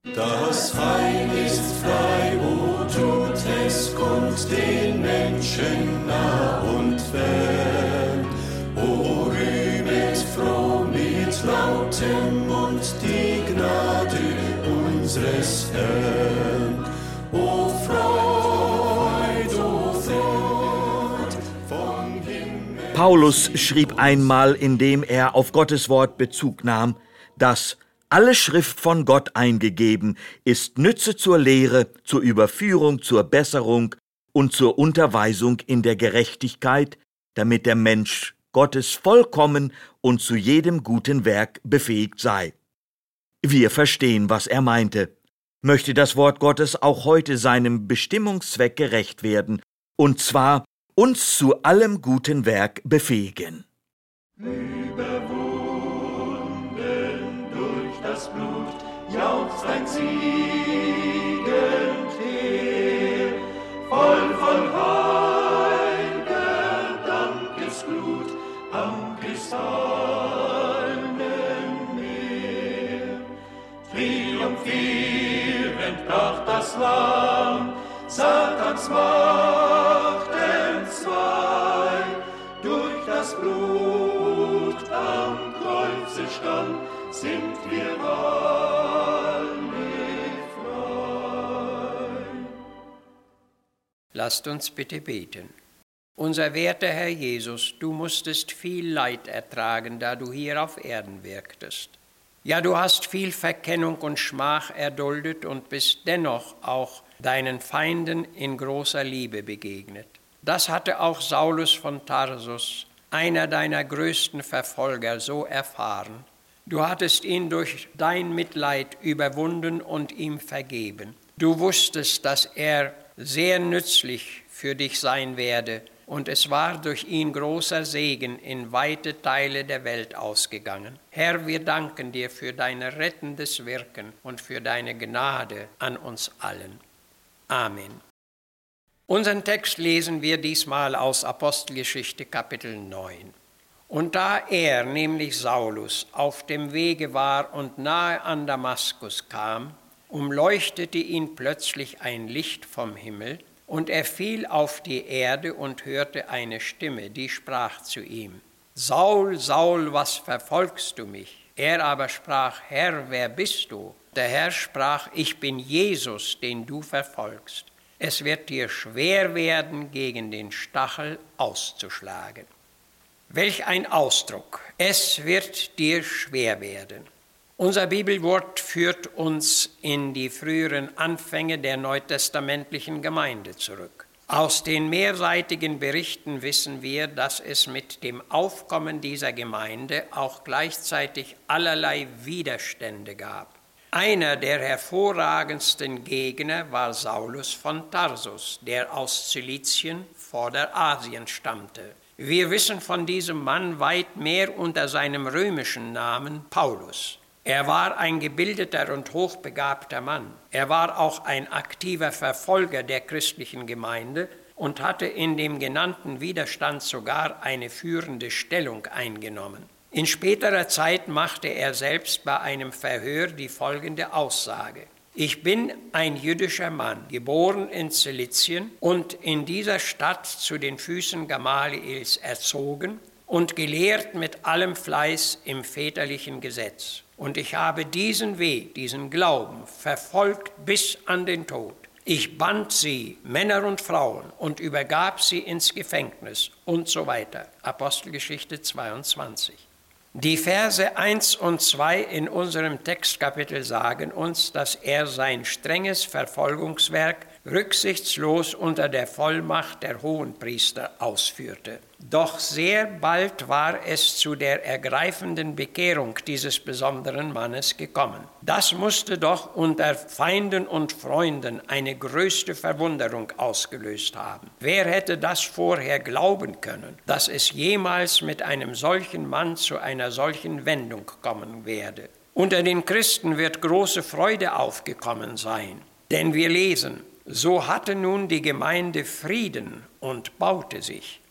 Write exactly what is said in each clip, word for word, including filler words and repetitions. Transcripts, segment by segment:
Das Heil ist frei, o tut es kund den Menschen nah und fern. O rühmet froh mit lautem Mund die Gnade unseres Herrn. O Freud, o Freud vom Himmel. Paulus schrieb einmal, indem er auf Gottes Wort Bezug nahm, dass alle Schrift von Gott eingegeben ist, nütze zur Lehre, zur Überführung, zur Besserung und zur Unterweisung in der Gerechtigkeit, damit der Mensch Gottes vollkommen und zu jedem guten Werk befähigt sei. Wir verstehen, was er meinte. Möchte das Wort Gottes auch heute seinem Bestimmungszweck gerecht werden, und zwar uns zu allem guten Werk befähigen. Das Blut jauchzt ein siegend Heer, voll von heil'ger Dankesglut am kristallenen Meer. Triumphierend brach das Lamm Satans Macht entzwei, durch das Blut am Kreuze stand, sind wir alle frei. Lasst uns bitte beten. Unser werter Herr Jesus, du musstest viel Leid ertragen, da du hier auf Erden wirktest. Ja, du hast viel Verkennung und Schmach erduldet und bist dennoch auch deinen Feinden in großer Liebe begegnet. Das hatte auch Saulus von Tarsus, einer deiner größten Verfolger, so erfahren. Du hattest ihn durch dein Mitleid überwunden und ihm vergeben. Du wusstest, dass er sehr nützlich für dich sein werde, und es war durch ihn großer Segen in weite Teile der Welt ausgegangen. Herr, wir danken dir für dein rettendes Wirken und für deine Gnade an uns allen. Amen. Unseren Text lesen wir diesmal aus Apostelgeschichte Kapitel neun. Und da er, nämlich Saulus, auf dem Wege war und nahe an Damaskus kam, umleuchtete ihn plötzlich ein Licht vom Himmel, und er fiel auf die Erde und hörte eine Stimme, die sprach zu ihm: Saul, Saul, was verfolgst du mich? Er aber sprach: Herr, wer bist du? Der Herr sprach: Ich bin Jesus, den du verfolgst. Es wird dir schwer werden, gegen den Stachel auszuschlagen. Welch ein Ausdruck! Es wird dir schwer werden. Unser Bibelwort führt uns in die früheren Anfänge der neutestamentlichen Gemeinde zurück. Aus den mehrseitigen Berichten wissen wir, dass es mit dem Aufkommen dieser Gemeinde auch gleichzeitig allerlei Widerstände gab. Einer der hervorragendsten Gegner war Saulus von Tarsus, der aus Zilizien, Vorderasien, stammte. Wir wissen von diesem Mann weit mehr unter seinem römischen Namen Paulus. Er war ein gebildeter und hochbegabter Mann. Er war auch ein aktiver Verfolger der christlichen Gemeinde und hatte in dem genannten Widerstand sogar eine führende Stellung eingenommen. In späterer Zeit machte er selbst bei einem Verhör die folgende Aussage: Ich bin ein jüdischer Mann, geboren in Zilizien und in dieser Stadt zu den Füßen Gamaliels erzogen und gelehrt mit allem Fleiß im väterlichen Gesetz. Und ich habe diesen Weg, diesen Glauben verfolgt bis an den Tod. Ich band sie, Männer und Frauen, und übergab sie ins Gefängnis und so weiter. Apostelgeschichte zweiundzwanzig. Die Verse eins und zwei in unserem Textkapitel sagen uns, dass er sein strenges Verfolgungswerk rücksichtslos unter der Vollmacht der Hohenpriester ausführte. Doch sehr bald war es zu der ergreifenden Bekehrung dieses besonderen Mannes gekommen. Das musste doch unter Feinden und Freunden eine größte Verwunderung ausgelöst haben. Wer hätte das vorher glauben können, dass es jemals mit einem solchen Mann zu einer solchen Wendung kommen werde? Unter den Christen wird große Freude aufgekommen sein, denn wir lesen: So hatte nun die Gemeinde Frieden und baute sich.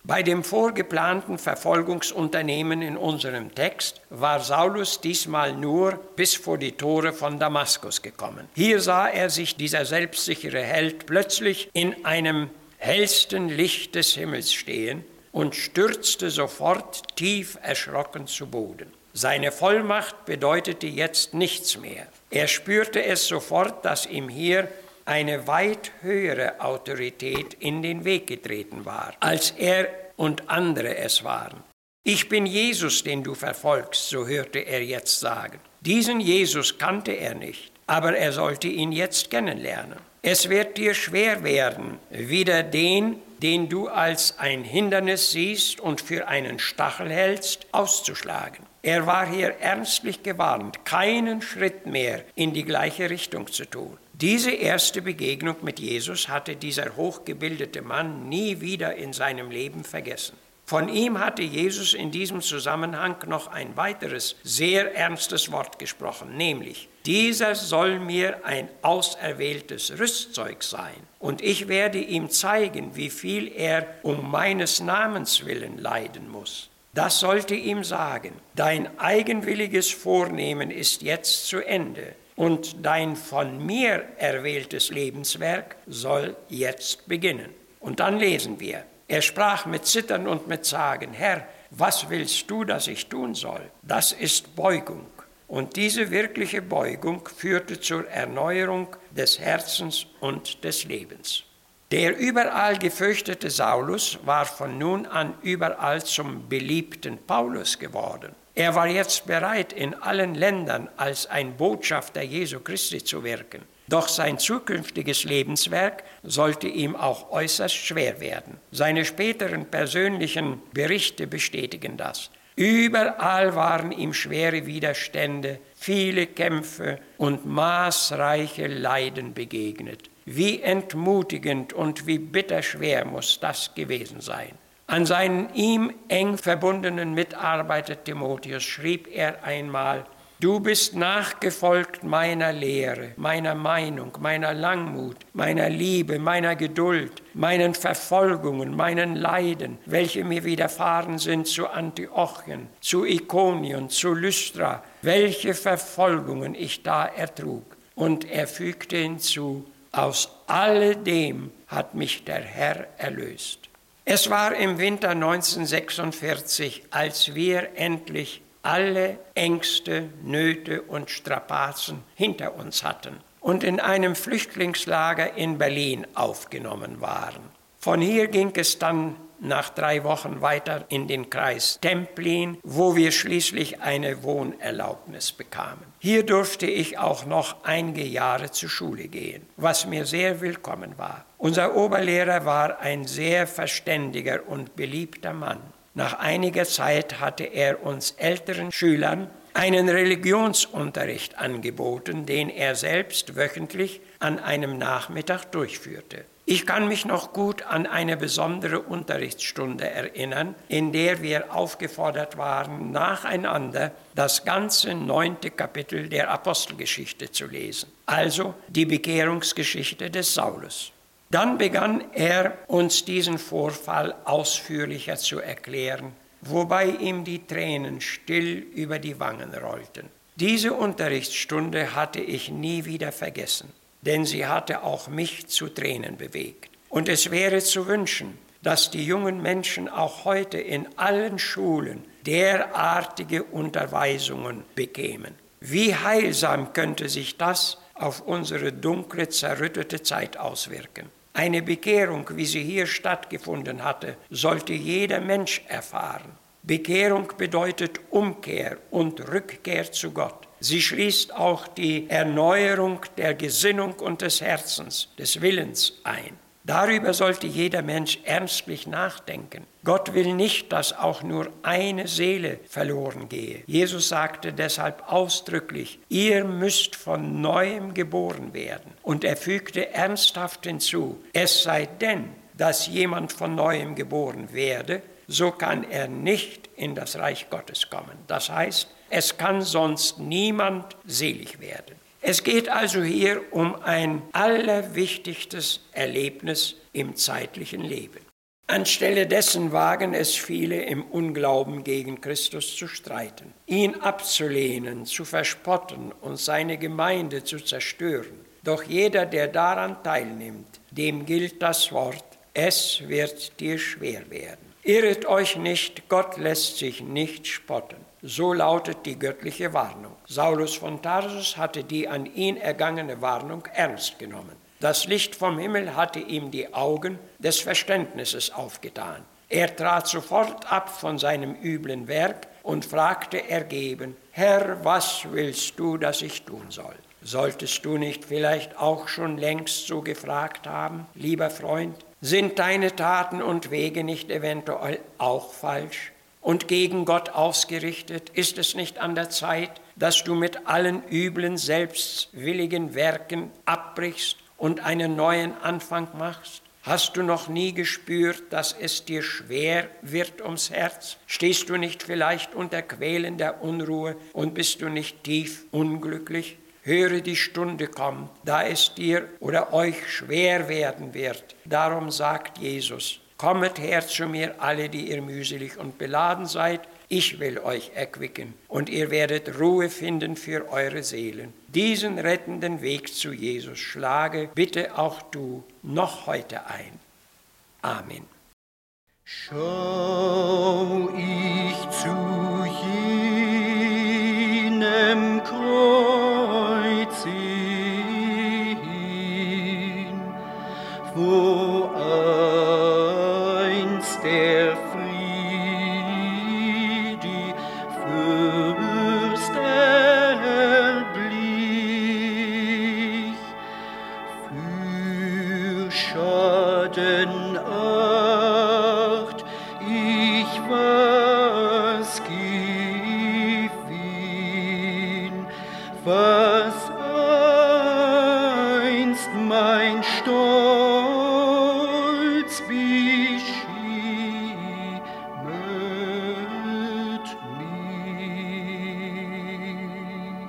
Bei dem vorgeplanten Verfolgungsunternehmen in unserem Text war Saulus diesmal nur bis vor die Tore von Damaskus gekommen. Hier sah er sich, dieser selbstsichere Held, plötzlich in einem hellsten Licht des Himmels stehen und stürzte sofort tief erschrocken zu Boden. Seine Vollmacht bedeutete jetzt nichts mehr. Er spürte es sofort, dass ihm hier eine weit höhere Autorität in den Weg getreten war, als er und andere es waren. Ich bin Jesus, den du verfolgst, so hörte er jetzt sagen. Diesen Jesus kannte er nicht, aber er sollte ihn jetzt kennenlernen. Es wird dir schwer werden, wieder den, den du als ein Hindernis siehst und für einen Stachel hältst, auszuschlagen. Er war hier ernstlich gewarnt, keinen Schritt mehr in die gleiche Richtung zu tun. Diese erste Begegnung mit Jesus hatte dieser hochgebildete Mann nie wieder in seinem Leben vergessen. Von ihm hatte Jesus in diesem Zusammenhang noch ein weiteres, sehr ernstes Wort gesprochen, nämlich: Dieser soll mir ein auserwähltes Rüstzeug sein, und ich werde ihm zeigen, wie viel er um meines Namens willen leiden muss. Das sollte ihm sagen: Dein eigenwilliges Vornehmen ist jetzt zu Ende, und dein von mir erwähltes Lebenswerk soll jetzt beginnen. Und dann lesen wir: Er sprach mit Zittern und mit Zagen: Herr, was willst du, dass ich tun soll? Das ist Beugung. Und diese wirkliche Beugung führte zur Erneuerung des Herzens und des Lebens. Der überall gefürchtete Saulus war von nun an überall zum beliebten Paulus geworden. Er war jetzt bereit, in allen Ländern als ein Botschafter Jesu Christi zu wirken. Doch sein zukünftiges Lebenswerk sollte ihm auch äußerst schwer werden. Seine späteren persönlichen Berichte bestätigen das. Überall waren ihm schwere Widerstände, viele Kämpfe und maßreiche Leiden begegnet. Wie entmutigend und wie bitterschwer muss das gewesen sein. An seinen ihm eng verbundenen Mitarbeiter Timotheus schrieb er einmal: Du bist nachgefolgt meiner Lehre, meiner Meinung, meiner Langmut, meiner Liebe, meiner Geduld, meinen Verfolgungen, meinen Leiden, welche mir widerfahren sind zu Antiochien, zu Ikonien, zu Lystra, welche Verfolgungen ich da ertrug. Und er fügte hinzu: Aus alledem hat mich der Herr erlöst. Es war im Winter neunzehnhundertsechsundvierzig, als wir endlich alle Ängste, Nöte und Strapazen hinter uns hatten und in einem Flüchtlingslager in Berlin aufgenommen waren. Von hier ging es dann nach drei Wochen weiter in den Kreis Templin, wo wir schließlich eine Wohnerlaubnis bekamen. Hier durfte ich auch noch einige Jahre zur Schule gehen, was mir sehr willkommen war. Unser Oberlehrer war ein sehr verständiger und beliebter Mann. Nach einiger Zeit hatte er uns älteren Schülern einen Religionsunterricht angeboten, den er selbst wöchentlich an einem Nachmittag durchführte. Ich kann mich noch gut an eine besondere Unterrichtsstunde erinnern, in der wir aufgefordert waren, nacheinander das ganze neunte Kapitel der Apostelgeschichte zu lesen, also die Bekehrungsgeschichte des Saulus. Dann begann er uns diesen Vorfall ausführlicher zu erklären, wobei ihm die Tränen still über die Wangen rollten. Diese Unterrichtsstunde hatte ich nie wieder vergessen, denn sie hatte auch mich zu Tränen bewegt. Und es wäre zu wünschen, dass die jungen Menschen auch heute in allen Schulen derartige Unterweisungen bekämen. Wie heilsam könnte sich das auf unsere dunkle, zerrüttete Zeit auswirken. Eine Bekehrung, wie sie hier stattgefunden hatte, sollte jeder Mensch erfahren. Bekehrung bedeutet Umkehr und Rückkehr zu Gott. Sie schließt auch die Erneuerung der Gesinnung und des Herzens, des Willens ein. Darüber sollte jeder Mensch ernstlich nachdenken. Gott will nicht, dass auch nur eine Seele verloren gehe. Jesus sagte deshalb ausdrücklich: Ihr müsst von Neuem geboren werden. Und er fügte ernsthaft hinzu: Es sei denn, dass jemand von Neuem geboren werde, so kann er nicht in das Reich Gottes kommen. Das heißt, es kann sonst niemand selig werden. Es geht also hier um ein allerwichtigstes Erlebnis im zeitlichen Leben. Anstelle dessen wagen es viele im Unglauben gegen Christus zu streiten, ihn abzulehnen, zu verspotten und seine Gemeinde zu zerstören. Doch jeder, der daran teilnimmt, dem gilt das Wort: Es wird dir schwer werden. Irret euch nicht, Gott lässt sich nicht spotten. So lautet die göttliche Warnung. Saulus von Tarsus hatte die an ihn ergangene Warnung ernst genommen. Das Licht vom Himmel hatte ihm die Augen des Verständnisses aufgetan. Er trat sofort ab von seinem üblen Werk und fragte ergeben: Herr, was willst du, dass ich tun soll? Solltest du nicht vielleicht auch schon längst so gefragt haben, lieber Freund? Sind deine Taten und Wege nicht eventuell auch falsch und gegen Gott ausgerichtet? Ist es nicht an der Zeit, dass du mit allen üblen, selbstwilligen Werken abbrichst und einen neuen Anfang machst? Hast du noch nie gespürt, dass es dir schwer wird ums Herz? Stehst du nicht vielleicht unter quälender Unruhe und bist du nicht tief unglücklich? Höre, die Stunde kommt, da es dir oder euch schwer werden wird. Darum sagt Jesus: Kommet her zu mir, alle, die ihr mühselig und beladen seid, ich will euch erquicken, und ihr werdet Ruhe finden für eure Seelen. Diesen rettenden Weg zu Jesus schlage bitte auch du noch heute ein. Amen. Schau ich zu jenem Kreuz hin, wo einst der Friede Fürst erblich, für Schaden acht ich was gewinn, was einst mein Stolz beschämet mich.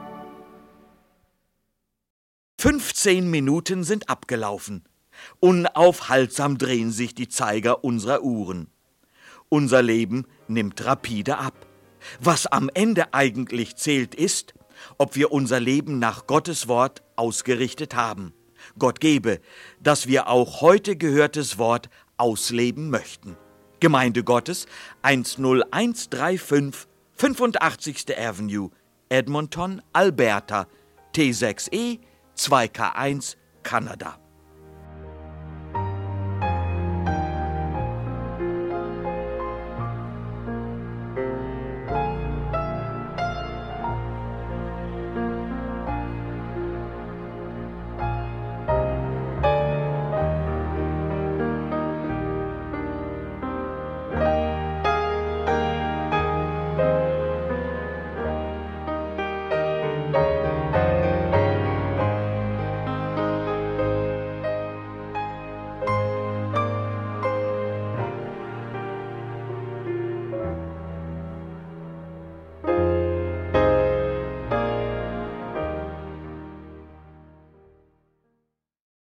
fünfzehn Minuten sind abgelaufen. Unaufhaltsam drehen sich die Zeiger unserer Uhren. Unser Leben nimmt rapide ab. Was am Ende eigentlich zählt, ist, ob wir unser Leben nach Gottes Wort ausgerichtet haben. Gott gebe, dass wir auch heute gehörtes Wort ausleben möchten. Gemeinde Gottes, eins null eins drei fünf, fünfundachtzigste Avenue, Edmonton, Alberta, T sechs E zwei K eins, Kanada.